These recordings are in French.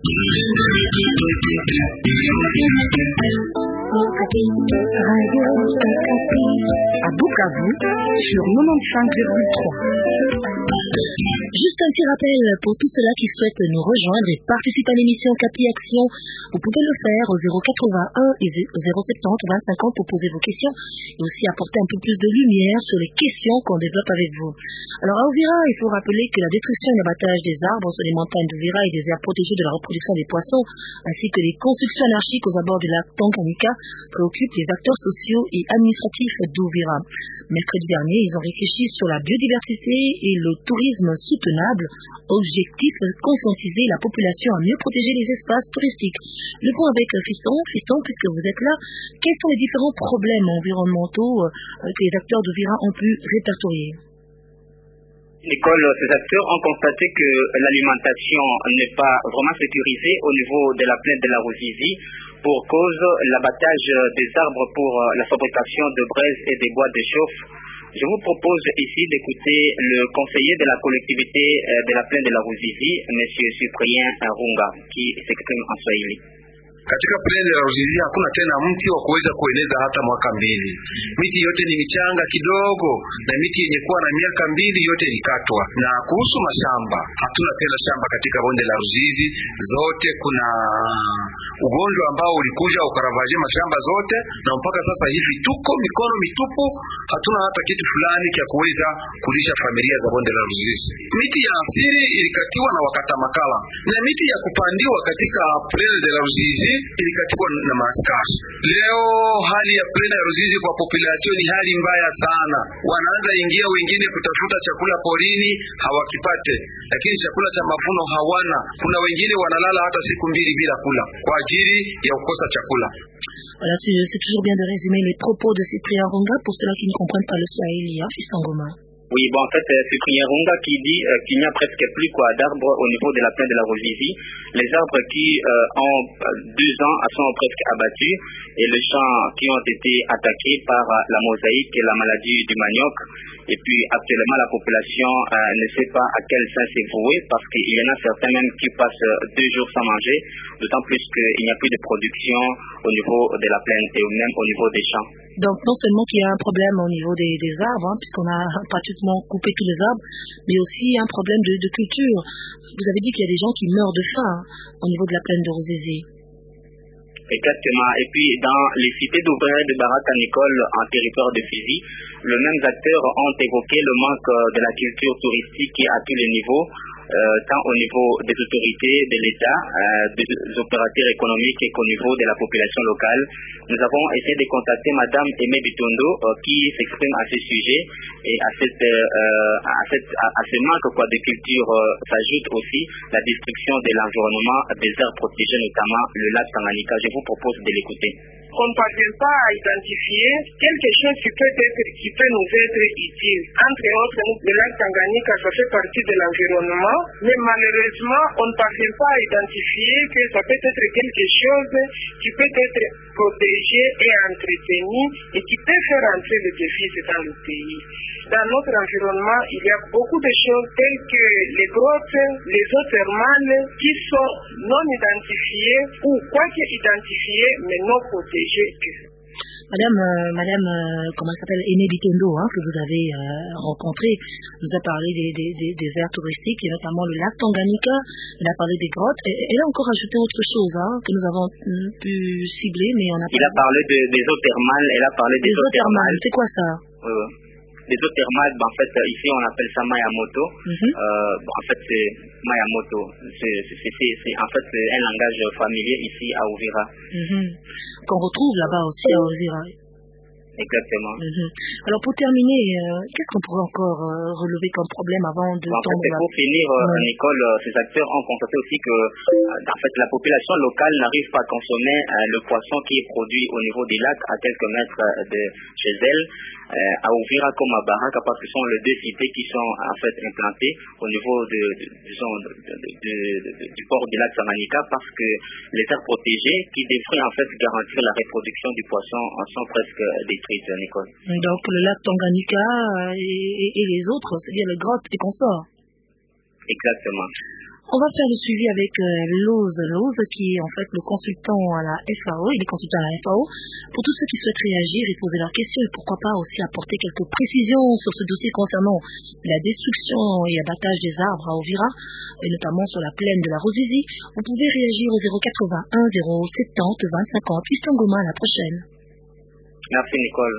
À Bukavu, sur 95,3. Juste un petit rappel pour tous ceux-là qui souhaitent nous rejoindre et participer à l'émission Capi Action. Vous pouvez le faire au 081 et 070 20 50 pour poser vos questions et aussi apporter un peu plus de lumière sur les questions qu'on développe avec vous. Alors à Uvira, il faut rappeler que la destruction et l'abattage des arbres sur les montagnes d'Uvira et des aires protégées de la reproduction des poissons, ainsi que les constructions anarchiques aux abords du lac Tanganyika, préoccupent les acteurs sociaux et administratifs d'Uvira. Mercredi dernier, ils ont réfléchi sur la biodiversité et le tourisme soutenable. Objectif, conscientiser la population à mieux protéger les espaces touristiques. Le point avec Fiston, puisque vous êtes là, quels sont les différents problèmes environnementaux que les acteurs d'Uvira ont pu répertorier? Nicole, ces acteurs ont constaté que l'alimentation n'est pas vraiment sécurisée au niveau de la plaine de la Ruzizi pour cause l'abattage des arbres pour la fabrication de braises et des bois de chauffe. Je vous propose ici d'écouter le conseiller de la collectivité de la plaine de la Ruzizi, M. Cyprien Runga, qui s'exprime en Swahili. Katika plaine ya Ruzizi hakuna tena mti wa kuweza kueneza hata mwaka mbili. Miti yote ni michanga kidogo na miti yenye kuwa na miaka mbili yote ilikatwa. Na kuhusu mashamba, hatuna tena shamba katika bonde la Ruzizi. Zote kuna ugonjwa ambao ulikuja ukaravaje mashamba zote, na mpaka sasa hivi tuko mikono mitupu, hatuna hata kitu fulani cha kuweza kulisha familia za bonde la Ruzizi. Miti ya asili ilikatiwa na wakata makala, na miti ya kupandiwa katika plaine de la Ruzizi ilikatiwa na maaskari. Leo hali ya plaine ya Ruzizi kwa population ni hali mbaya sana. Wanaanza ingia wengine kutafuta chakula porini, hawakipate, lakini chakula cha mavuno hawana. Kuna wengine wanalala hata siku mbili bila kula kwa ajili ya kukosa chakula. Voilà, c'est toujours bien de résumer les propos de Cyprien Runga pour ceux qui ne comprennent pas le Swahili, Fiston Goma. Oui, bon, en fait, Cyprien Runga qui dit qu'il n'y a presque plus d'arbres au niveau de la plaine de la Ruzizi. Les arbres qui ont 2 ans sont presque abattus et les champs qui ont été attaqués par la mosaïque et la maladie du manioc. Et puis actuellement la population ne sait pas à quel sens c'est voué parce qu'il y en a certains même qui passent 2 jours sans manger, d'autant plus qu'il n'y a plus de production au niveau de la plaine et même au niveau des champs. Donc non seulement qu'il y a un problème au niveau des arbres, puisqu'on a pratiquement coupé tous les arbres, mais aussi un problème de culture. Vous avez dit qu'il y a des gens qui meurent de faim au niveau de la plaine de Ruzizi. Exactement. Et puis dans les cités d'ouvriers de Barak à Nicole en territoire de Fizi, les mêmes acteurs ont évoqué le manque de la culture touristique à tous les niveaux, tant au niveau des autorités de l'État, des opérateurs économiques et qu'au niveau de la population locale. Nous avons essayé de contacter Madame Aimé Bitondo qui s'exprime à ce sujet et à ce manque de culture s'ajoute aussi la destruction de l'environnement des aires protégées, notamment le lac Tanganyika. Je vous propose de l'écouter. On ne parvient pas à identifier quelque chose qui peut nous être utile. Entre autres, le lac Tanganyika, ça fait partie de l'environnement, mais malheureusement, on ne parvient pas à identifier que ça peut être quelque chose qui peut être protégé et entretenu et qui peut faire entrer le déficit dans le pays. Dans notre environnement, il y a beaucoup de choses telles que les grottes, les eaux thermales qui sont non identifiées ou quoique identifiées mais non protégées. Madame, comment elle s'appelle, Aimé Bitondo, que vous avez rencontré, nous a parlé des aires touristiques et notamment le lac Tanganyika. Elle a parlé des grottes. Elle a encore ajouté autre chose que nous avons pu cibler, mais on a. Il a parlé des eaux thermales. Elle a parlé des eaux thermales. C'est quoi ça? Les eaux thermales, en fait, ici on appelle ça Mayamoto. En fait, c'est Mayamoto. En fait, c'est un langage familier ici à Uvira. Qu'on retrouve là-bas aussi à Uvira. Exactement. Alors pour terminer, qu'est-ce qu'on pourrait encore relever comme problème avant de tomber pour finir, Nicole, ces acteurs ont constaté aussi que en fait, la population locale n'arrive pas à consommer le poisson qui est produit au niveau des lacs à quelques mètres de chez elle. À Uvira comme à Baraka, parce que ce sont les 2 cités qui sont en fait implantées au niveau du port du lac Tanganyika, parce que les aires protégées qui devraient en fait garantir la reproduction du poisson sont presque détruites, Nicole. Donc le lac Tanganyika et les autres, c'est-à-dire les grottes et consorts. Exactement. On va faire le suivi avec Loz qui est en fait le consultant à la FAO. Il est consultant à la FAO. Pour tous ceux qui souhaitent réagir et poser leurs questions et pourquoi pas aussi apporter quelques précisions sur ce dossier concernant la destruction et abattage des arbres à Uvira, et notamment sur la plaine de la Ruzizi, vous pouvez réagir au 081 070 20 50. Christian Goma, à la prochaine. Merci Nicole.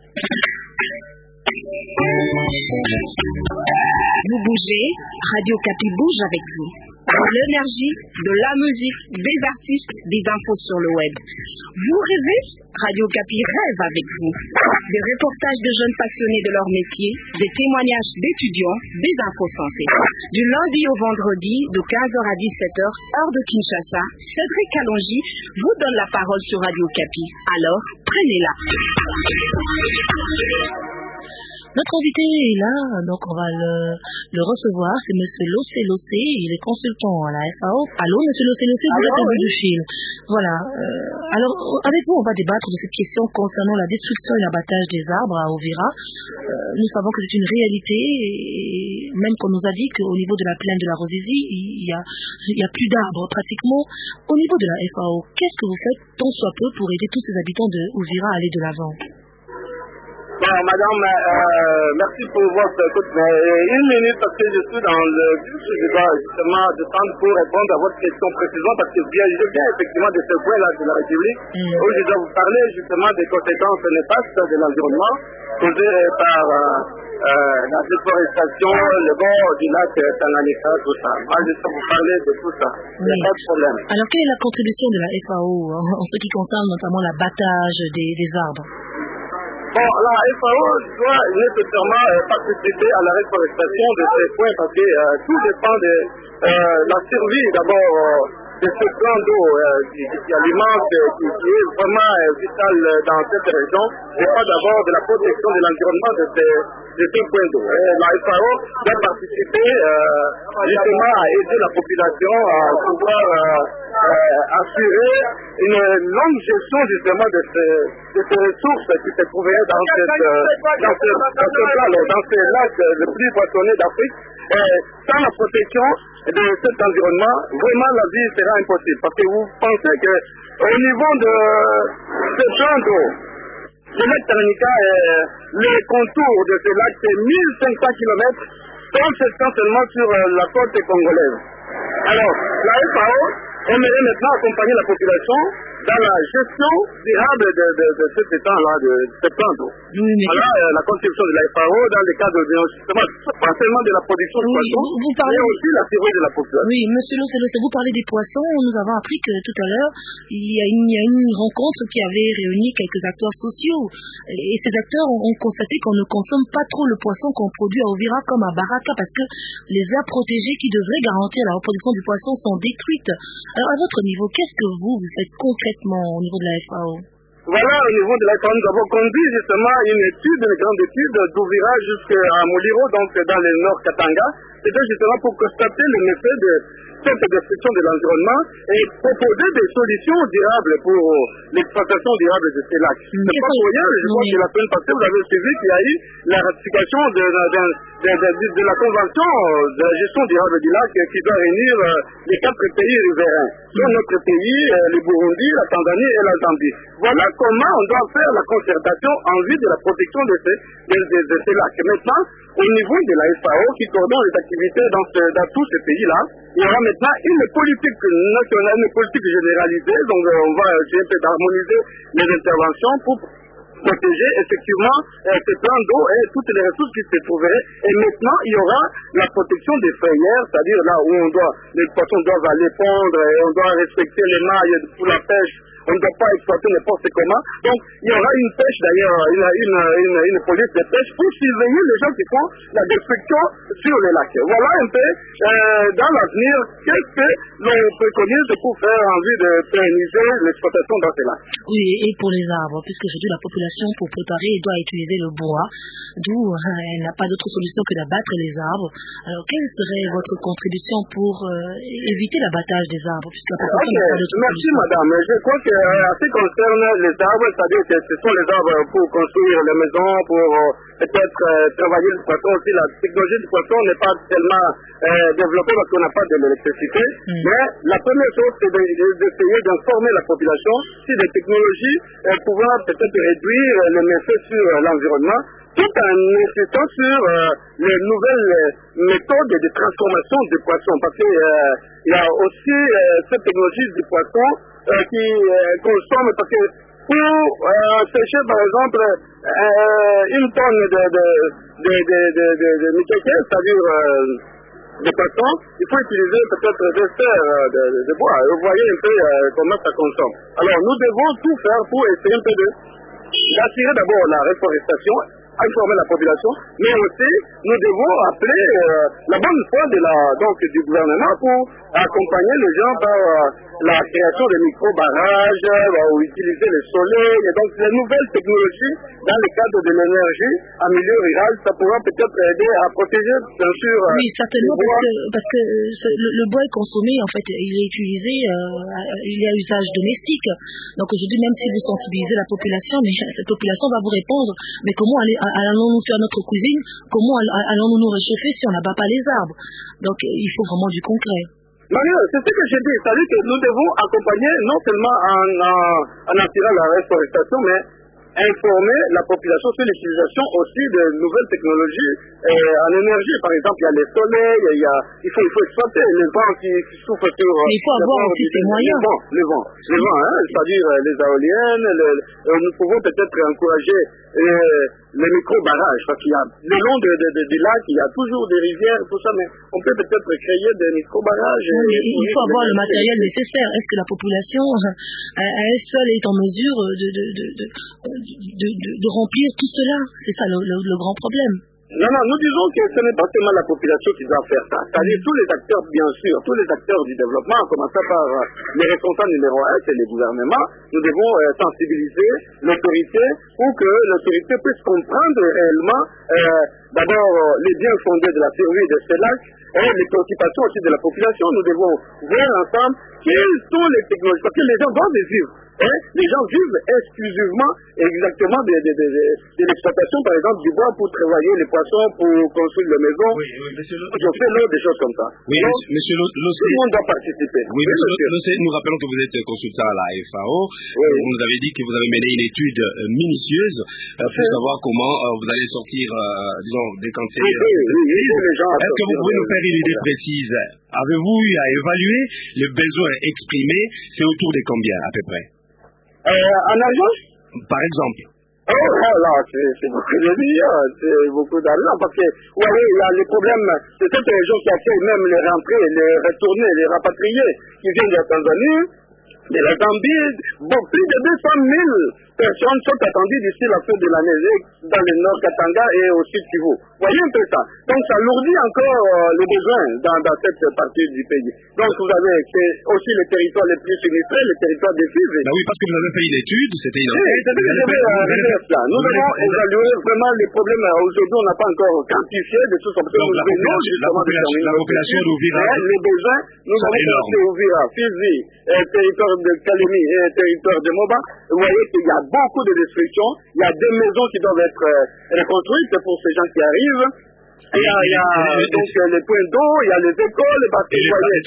Vous bougez, Radio Kapi bouge avec vous. De l'énergie, de la musique, des artistes, des infos sur le web. Vous rêvez? Radio Kapi rêve avec vous. Des reportages de jeunes passionnés de leur métier, des témoignages d'étudiants, des infos sensées. Du lundi au vendredi, de 15h à 17h, heure de Kinshasa, Cédric Kalonji vous donne la parole sur Radio Kapi. Alors, prenez-la. Notre invité est là, donc on va le recevoir, c'est Monsieur Lossé, il est consultant à la FAO. Allô, Monsieur Lossé, vous êtes au bout du fil. Voilà. Alors, avec vous, on va débattre de cette question concernant la destruction et l'abattage des arbres à Uvira. Nous savons que c'est une réalité, et même qu'on nous a dit qu'au niveau de la plaine de la Ruzizi, il y a plus d'arbres pratiquement. Au niveau de la FAO, qu'est-ce que vous faites tant soit peu pour aider tous ces habitants de Uvira à aller de l'avant? Bon, madame, merci pour votre écoute. Mais une minute parce que je suis dans le but, je dois justement descendre pour répondre à votre question précisément parce que je viens effectivement de ce point-là de la République où je dois vous parler justement des conséquences néfastes de l'environnement causées par la déforestation, le bord du lac Tanganyika, tout ça. Moi, je dois vous parler de tout ça. Il n'y a pas de problème. Alors, quelle est la contribution de la FAO en ce qui concerne notamment l'abattage des arbres? Bon, la FAO doit nécessairement participer à la reforestation de ces points parce que tout dépend de la survie d'abord de ce plan d'eau qui alimente, qui est vraiment vital dans cette région, dépend d'abord de la protection de l'environnement de ces points d'eau. La FAO doit participer justement à aider la population à pouvoir assurer une longue gestion justement de ces ressources qui se trouveraient dans ces lacs le plus poissonnés d'Afrique. Sans la protection de cet environnement, vraiment la vie sera impossible. Parce que vous pensez que au niveau de ce champ d'eau, le lac Tanganyika, les contours de ce lac, c'est 1500 km, donc c'est seulement sur la côte congolaise. Alors, la FAO aimerait maintenant accompagner la population dans la gestion durable de cet étang-là, de ce plan d'eau. Voilà la contribution de la FAO dans le cadre justement, pas seulement de la production de poissons, mais aussi la survie de la population. Oui, monsieur Lossé, vous parlez des poissons. Nous avons appris que tout à l'heure, il y a une rencontre qui avait réuni quelques acteurs sociaux. Et ces acteurs ont constaté qu'on ne consomme pas trop le poisson qu'on produit à Uvira comme à Baraka parce que les aires protégées qui devraient garantir la reproduction du poisson sont détruites. Alors, à votre niveau, qu'est-ce que vous faites concrètement au niveau de la FAO? Voilà, au niveau de la FAO, nous avons conduit justement une grande étude d'Uvira jusqu'à Moliro, donc dans le nord Katanga. C'était justement pour constater le méfait de cette destruction de l'environnement et proposer des solutions durables pour l'exploitation durable de ces lacs. C'est pas pour rien, je pense que la semaine passée, vous avez suivi qu'il y a eu la ratification de la convention de la gestion durable du lac qui doit réunir les 4 pays riverains, dont notre pays, le Burundi, la Tanzanie et la Zambie. Voilà comment on doit faire la concertation en vue de la protection de ces lacs. Maintenant, au niveau de la FAO qui coordonne les activités dans tous ces pays-là, il y aura maintenant une politique nationale, une politique généralisée, donc on va essayer d'harmoniser les interventions pour protéger effectivement ces plans d'eau et toutes les ressources qui se trouveraient. Et maintenant, il y aura la protection des filières, c'est-à-dire là où les poissons doivent aller pondre et on doit respecter les mailles pour la pêche. On ne doit pas exploiter n'importe comment. Donc, il y aura une pêche d'ailleurs, une police de pêche pour surveiller les gens qui font la destruction sur les lacs. Voilà un peu, dans l'avenir, qu'est-ce que l'on préconise pour faire en vue de pérenniser l'exploitation dans ces lacs. Oui, et pour les arbres, puisque aujourd'hui la population, pour préparer, doit utiliser le bois. d'où elle n'a pas d'autre solution que d'abattre les arbres. Alors, quelle serait votre contribution pour éviter l'abattage des arbres, puisque la population n'a pas d'autre solution? Merci madame. Je crois que en ce qui concerne les arbres, c'est-à-dire que ce sont les arbres pour construire les maisons, pour peut-être travailler le poisson aussi. La technologie du poisson n'est pas tellement développée parce qu'on n'a pas de l'électricité. Mais la première chose, c'est d'essayer d'informer la population sur des technologies pouvant peut-être réduire les méfaits sur l'environnement, tout en insistant sur les nouvelles méthodes de transformation du poisson. Parce qu'il y a aussi cette technologie du poisson qui consomme, parce que pour sécher par exemple une tonne de micaquet, c'est-à-dire de poisson, il faut utiliser peut-être des serres de bois. Vous voyez un peu comment ça consomme. Alors nous devons tout faire pour essayer un peu d'attirer d'abord la reforestation, informer la population, mais aussi nous devons appeler la bonne foi du gouvernement pour accompagner les gens par la création de micro-barrages, ou utiliser le soleil, et donc les nouvelles technologies dans le cadre de l'énergie en milieu rural, ça pourra peut-être aider à protéger, bien sûr. Oui, certainement, parce que le bois est consommé, en fait, il est utilisé, il est à usage domestique. Donc aujourd'hui, même si vous sensibilisez la population, mais cette population va vous répondre, mais comment allons-nous faire notre cuisine? Comment allons-nous nous réchauffer si on n'abat pas les arbres? Donc il faut vraiment du concret. Mario, c'est ce que j'ai dit, c'est-à-dire que nous devons accompagner non seulement en attirant la reforestation, mais informer la population sur l'utilisation aussi de nouvelles technologies en énergie. Par exemple, il y a les soleils, il faut exploiter les vents qui souffrent sur... Mais il faut avoir aussi ces moyens. Les vents, c'est-à-dire les éoliennes, nous pouvons peut-être encourager les micro-barrages, parce qu'il y a le long des lacs, il y a toujours des rivières, tout ça, mais on peut peut-être créer des micro-barrages. Oui, il faut avoir le matériel nécessaire. Est-ce que la population, à elle seule, est en mesure de remplir tout cela? C'est ça le grand problème. Non, nous disons que ce n'est pas seulement la population qui doit faire ça. C'est-à-dire tous les acteurs, bien sûr, tous les acteurs du développement, en commençant par les responsables numéro 1, c'est les gouvernements. Nous devons sensibiliser l'autorité pour que l'autorité puisse comprendre réellement d'abord les biens fondés de la survie de ces lacs et les préoccupations aussi de la population. Nous devons voir ensemble quelles sont les technologies, parce que les gens doivent les vivre. Les gens vivent exclusivement, exactement de l'exploitation, par exemple, du bois pour travailler les poissons, pour construire les maisons. Oui, monsieur Je fais l'autre des choses comme ça. Oui, donc, monsieur tout le monde doit participer. Oui, monsieur Lossé, nous rappelons que vous êtes consultant à la FAO. Oui. Vous nous avez dit que vous avez mené une étude minutieuse pour savoir comment vous allez sortir, disons, décanter. Oui, les gens. Est-ce que vous pouvez nous faire une idée précise? Avez-vous eu à évaluer le besoin exprimé? C'est autour de combien, à peu près? En argent? Par exemple. Là, c'est beaucoup de millions, c'est beaucoup d'argent, parce que, vous voyez, il y a les problèmes, c'est cette région qui accueille même les rentrés, les retournés, les rapatriés qui viennent de la Tanzanie, de la Zambie. Bon, plus de 200 000 personnes sont attendues d'ici la fin de l'année dans le nord Katanga et au sud Kivu. Voyez un peu ça. Donc ça alourdit encore les besoins dans cette partie du pays. Donc vous avez aussi les territoires les plus sinistrés, les territoires défisés. Ben oui, parce que vous avez fait une étude, c'était une enquête. Nous avons évalué vraiment les problèmes. Aujourd'hui, on n'a pas encore quantifié de tout ça. Donc la population d'Ouvira, les besoins, nous avons commencé Ouvira, Fizi, territoire de Kalemi et territoire de Moba. Vous voyez qu'il y a beaucoup de destructions. Il y a des maisons qui doivent être reconstruites pour ces gens qui arrivent. Il y a donc les points d'eau, il y a les écoles, parce que vous voyez,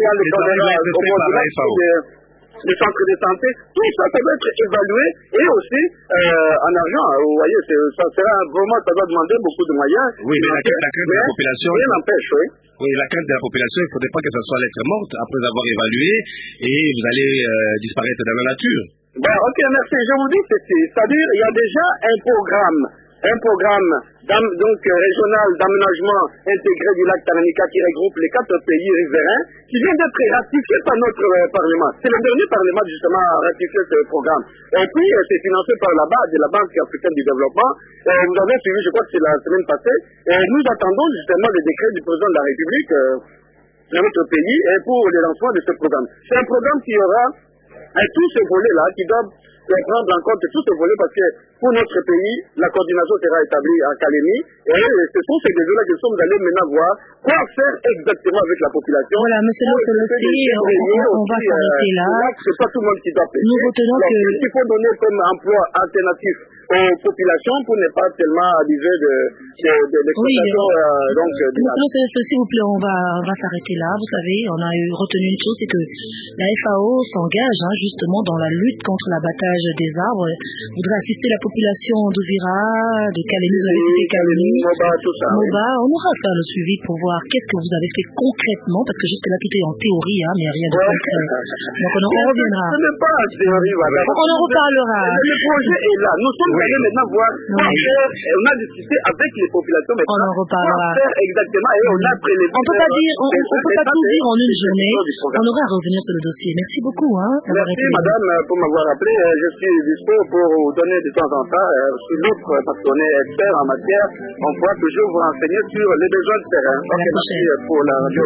les centres de santé, tout ça peut être évalué et aussi en argent. Vous voyez, ça sera vraiment, ça doit demander beaucoup de moyens. Oui, mais la crainte de la population. Rien n'empêche, oui. Oui, la crainte de la population, il ne faudrait pas que ça soit lettre morte après avoir évalué et vous allez disparaître dans la nature. Ok, merci. Je vous dis ceci, c'est-à-dire il y a déjà un programme donc régional d'aménagement intégré du lac Tanganyika qui regroupe les 4 pays riverains qui vient d'être ratifié par notre Parlement. C'est le dernier Parlement justement à ratifier ce programme. Et puis c'est financé par la BAD, la Banque africaine du développement. Vous avez suivi, je crois que c'est la semaine passée. Et nous attendons justement le décret du président de la République dans notre pays et pour le lancement de ce programme. C'est un programme qui aura tous ces volets-là qui doivent prendre en compte tous ces volets parce que pour notre pays, la coordination sera établie à Kalemi. Et ce sont ces deux-là que nous sommes allés maintenant voir quoi faire exactement avec la population. Voilà, monsieur on va s'arrêter là. C'est pas tout le monde qui doit payer. Nous retenons que... Il faut donner comme emploi alternatif aux populations pour ne pas tellement abuser de l'exploitation. S'il vous plaît, on va s'arrêter là. Vous savez, on a retenu une chose, c'est que la FAO s'engage justement dans la lutte contre l'abattage des arbres. Voudrait assister la population d'Ouvira, de Kalemi, Moba. On aura fait le suivi pour voir qu'est-ce que vous avez fait concrètement, parce que jusque-là tout est en théorie, mais rien de concret. Donc on reviendra. Ce n'est pas en théorie, madame. On en reparlera. Le projet est là. Nous sommes allés maintenant voir quoi faire. On a discuté avec les populations. On en reparlera. Quoi faire exactement et on a prélevé. On peut pas tout dire en une journée. On aura à revenir sur le dossier. Merci beaucoup. Merci madame pour m'avoir appelé. Je suis dispo pour vous donner de temps en temps sur l'autre, parce qu'on est expert en matière. On pourra toujours vous renseigner sur les besoins de terrain. Ok, merci pour la radio.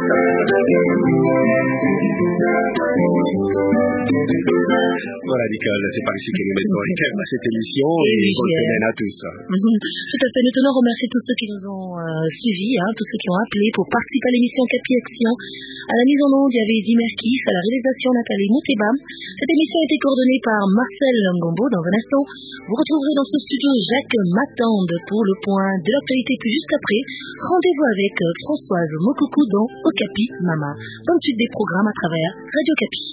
Voilà Nicole, c'est par ici que nous mettons un terme à cette émission et bonne semaine à tous. Tout à fait, nous tenons à remercier tous ceux qui nous ont suivis, tous ceux qui ont appelé pour participer à l'émission Capi Action. À la mise en onde, il y avait Eddy Merkis, à la réalisation Nathalie Mouteba. Cette émission a été coordonnée par Marcel Ngombo. Dans un instant, vous retrouverez dans ce studio Jacques Matande pour le point de l'actualité. Puis juste après, rendez-vous avec Françoise Mokoukou dans Okapi Mama. Bonne suite des programmes à travers Radio Capi.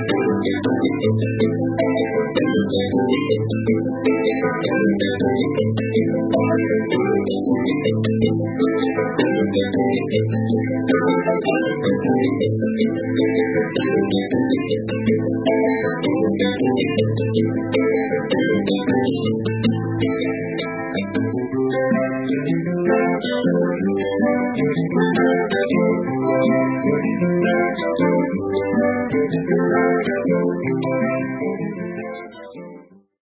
Thank you.